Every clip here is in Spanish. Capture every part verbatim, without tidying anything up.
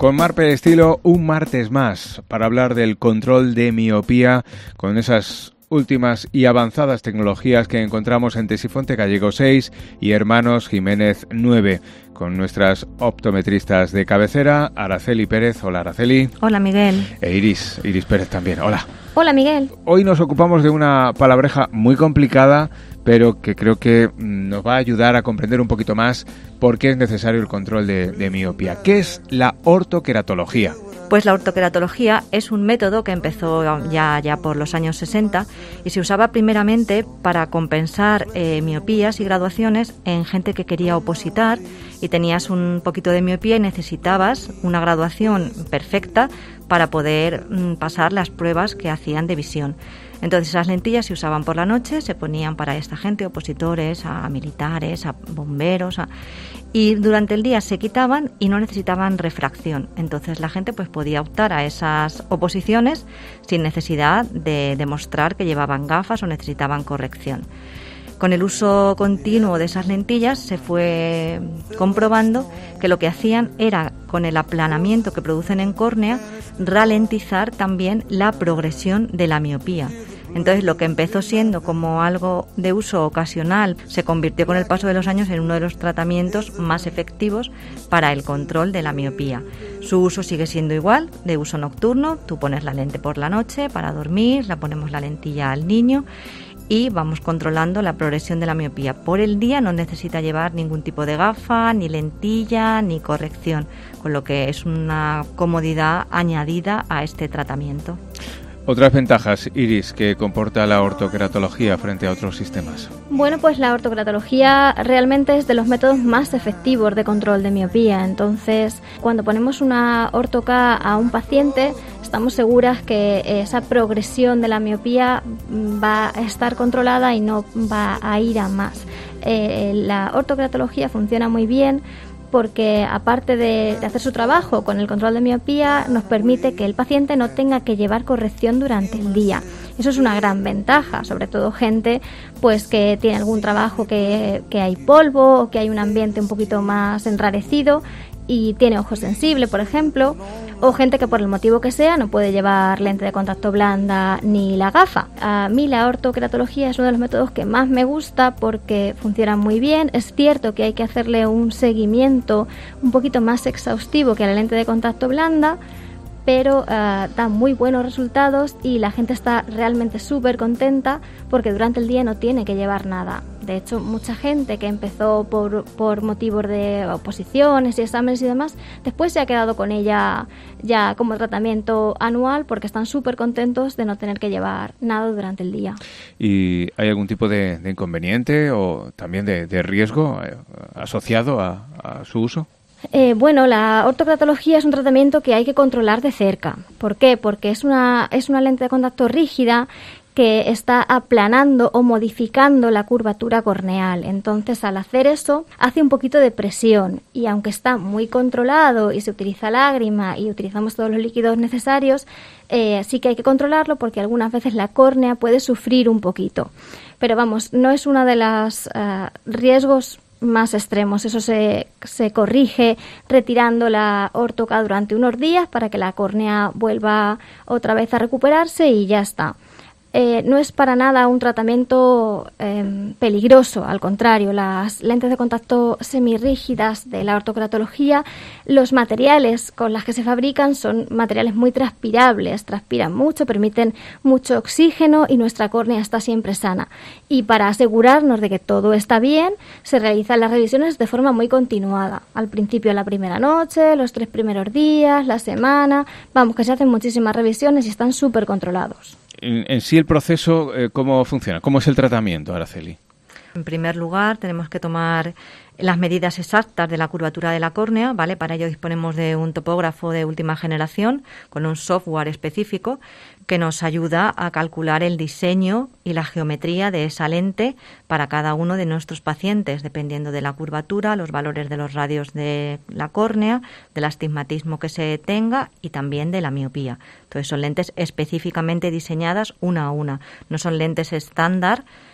Con Mar Perestilo, un martes más para hablar del control de miopía con esas últimas y avanzadas tecnologías que encontramos en Tesifonte Gallego seis y Hermanos Jiménez nueve, con nuestras optometristas de cabecera, Araceli Pérez. Hola, Araceli. Hola, Miguel. E Iris, Iris Pérez también. Hola. Hola, Miguel. Hoy nos ocupamos de una palabreja muy complicada, pero que creo que nos va a ayudar a comprender un poquito más por qué es necesario el control de, de miopía. ¿Qué es la ortoqueratología? Pues la ortoqueratología es un método que empezó ya, ya por los años sesenta y se usaba primeramente para compensar eh, miopías y graduaciones en gente que quería opositar y tenías un poquito de miopía y necesitabas una graduación perfecta para poder mm, pasar las pruebas que hacían de visión. Entonces esas lentillas se usaban por la noche, se ponían para esta gente, opositores, a militares, a bomberos, a... y durante el día se quitaban y no necesitaban refracción. Entonces la gente pues podía optar a esas oposiciones sin necesidad de demostrar que llevaban gafas o necesitaban corrección. Con el uso continuo de esas lentillas se fue comprobando que lo que hacían era, con el aplanamiento que producen en córnea, ralentizar también la progresión de la miopía. Entonces, lo que empezó siendo como algo de uso ocasional se convirtió con el paso de los años en uno de los tratamientos más efectivos para el control de la miopía. Su uso sigue siendo igual, de uso nocturno. Tú pones la lente por la noche para dormir, la ponemos la lentilla al niño y vamos controlando la progresión de la miopía. Por el día no necesita llevar ningún tipo de gafa, ni lentilla, ni corrección, con lo que es una comodidad añadida a este tratamiento. Otras ventajas, Iris, que comporta la ortoqueratología frente a otros sistemas. Bueno, pues la ortoqueratología realmente es de los métodos más efectivos de control de miopía. Entonces, cuando ponemos una ortoca a un paciente, estamos seguras que esa progresión de la miopía va a estar controlada y no va a ir a más. Eh, la ortoqueratología funciona muy bien porque aparte de, de hacer su trabajo con el control de miopía, nos permite que el paciente no tenga que llevar corrección durante el día. Eso es una gran ventaja, sobre todo gente pues que tiene algún trabajo que, que hay polvo o que hay un ambiente un poquito más enrarecido y tiene ojo sensible, por ejemplo, o gente que por el motivo que sea no puede llevar lente de contacto blanda ni la gafa. A mí la ortoqueratología es uno de los métodos que más me gusta porque funciona muy bien. Es cierto que hay que hacerle un seguimiento un poquito más exhaustivo que a la lente de contacto blanda, pero uh, da muy buenos resultados y la gente está realmente súper contenta porque durante el día no tiene que llevar nada. De hecho, mucha gente que empezó por, por motivos de oposiciones y exámenes y demás, después se ha quedado con ella ya como tratamiento anual porque están súper contentos de no tener que llevar nada durante el día. ¿Y hay algún tipo de, de inconveniente o también de, de riesgo eh, asociado a, a su uso? Eh, bueno, la ortoqueratología es un tratamiento que hay que controlar de cerca. ¿Por qué? Porque es una, es una lente de contacto rígida que está aplanando o modificando la curvatura corneal. Entonces, al hacer eso, hace un poquito de presión y aunque está muy controlado y se utiliza lágrima y utilizamos todos los líquidos necesarios, eh, sí que hay que controlarlo porque algunas veces la córnea puede sufrir un poquito. Pero vamos, no es uno de los uh, riesgos más extremos. Eso se, se corrige retirando la ortoca durante unos días para que la córnea vuelva otra vez a recuperarse y ya está. Eh, no es para nada un tratamiento eh, peligroso, al contrario, las lentes de contacto semirrígidas de la ortoqueratología, los materiales con las que se fabrican son materiales muy transpirables, transpiran mucho, permiten mucho oxígeno y nuestra córnea está siempre sana. Y para asegurarnos de que todo está bien, se realizan las revisiones de forma muy continuada. Al principio la primera noche, los tres primeros días, la semana, vamos, que se hacen muchísimas revisiones y están súper controlados. En, en sí el proceso, eh, ¿cómo funciona? ¿Cómo es el tratamiento, Araceli? En primer lugar, tenemos que tomar las medidas exactas de la curvatura de la córnea, ¿vale? Para ello disponemos de un topógrafo de última generación con un software específico que nos ayuda a calcular el diseño y la geometría de esa lente para cada uno de nuestros pacientes, dependiendo de la curvatura, los valores de los radios de la córnea, del astigmatismo que se tenga y también de la miopía. Entonces son lentes específicamente diseñadas una a una, no son lentes estándar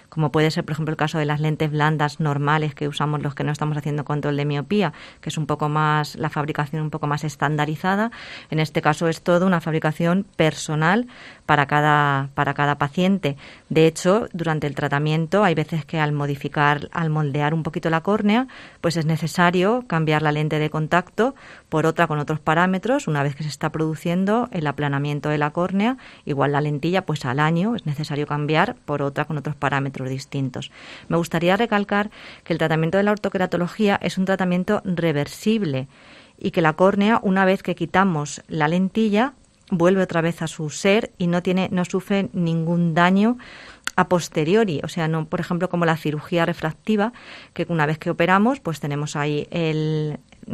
como puede ser, por ejemplo, el caso de las lentes blandas normales que usamos los que no estamos haciendo control de miopía, que es un poco más, la fabricación un poco más estandarizada. En este caso es todo una fabricación personal para cada, para cada paciente. De hecho, durante el tratamiento hay veces que al modificar, al moldear un poquito la córnea, pues es necesario cambiar la lente de contacto por otra con otros parámetros una vez que se está produciendo el aplanamiento de la córnea. Igual la lentilla, pues al año es necesario cambiar por otra con otros parámetros distintos. Me gustaría recalcar que el tratamiento de la ortoqueratología es un tratamiento reversible y que la córnea, una vez que quitamos la lentilla, vuelve otra vez a su ser y no tiene, no sufre ningún daño a posteriori, o sea, no, por ejemplo, como la cirugía refractiva, que una vez que operamos, pues tenemos ahí el,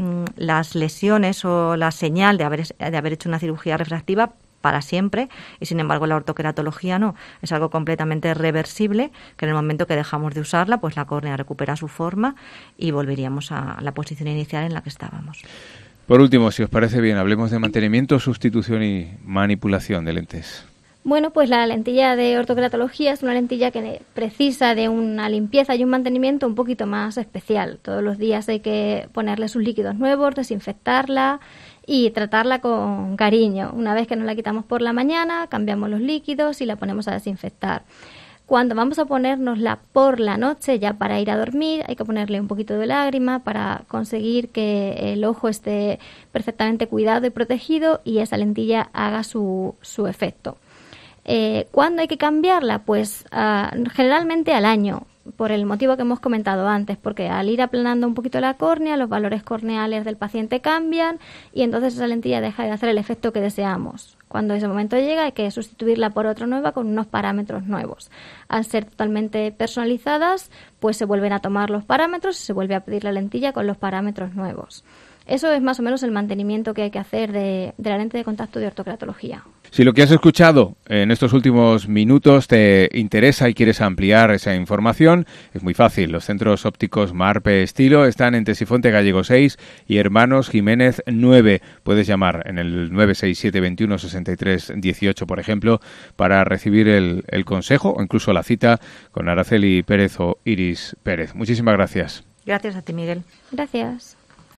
las lesiones o la señal de haber, de haber hecho una cirugía refractiva para siempre, y sin embargo la ortoqueratología no, es algo completamente reversible, que en el momento que dejamos de usarla, pues la córnea recupera su forma y volveríamos a la posición inicial en la que estábamos. Por último, si os parece bien, hablemos de mantenimiento, sustitución y manipulación de lentes. Bueno, pues la lentilla de ortoqueratología es una lentilla que precisa de una limpieza y un mantenimiento un poquito más especial. Todos los días hay que ponerle sus líquidos nuevos, desinfectarla y tratarla con cariño. Una vez que nos la quitamos por la mañana, cambiamos los líquidos y la ponemos a desinfectar. Cuando vamos a ponérnosla por la noche, ya para ir a dormir, hay que ponerle un poquito de lágrima para conseguir que el ojo esté perfectamente cuidado y protegido y esa lentilla haga su, su efecto. Eh, ¿Cuándo hay que cambiarla? Pues uh, generalmente al año, por el motivo que hemos comentado antes, porque al ir aplanando un poquito la córnea, los valores corneales del paciente cambian y entonces esa lentilla deja de hacer el efecto que deseamos. Cuando ese momento llega hay que sustituirla por otra nueva con unos parámetros nuevos. Al ser totalmente personalizadas, pues se vuelven a tomar los parámetros y se vuelve a pedir la lentilla con los parámetros nuevos. Eso es más o menos el mantenimiento que hay que hacer de, de la lente de contacto de ortoqueratología. Si lo que has escuchado en estos últimos minutos te interesa y quieres ampliar esa información, es muy fácil. Los centros ópticos Marpe Estilo están en Tesifonte Gallego seis y Hermanos Jiménez nueve. Puedes llamar en el nueve seis siete veintiuno sesenta y tres dieciocho, por ejemplo, para recibir el, el consejo o incluso la cita con Araceli Pérez o Iris Pérez. Muchísimas gracias. Gracias a ti, Miguel. Gracias.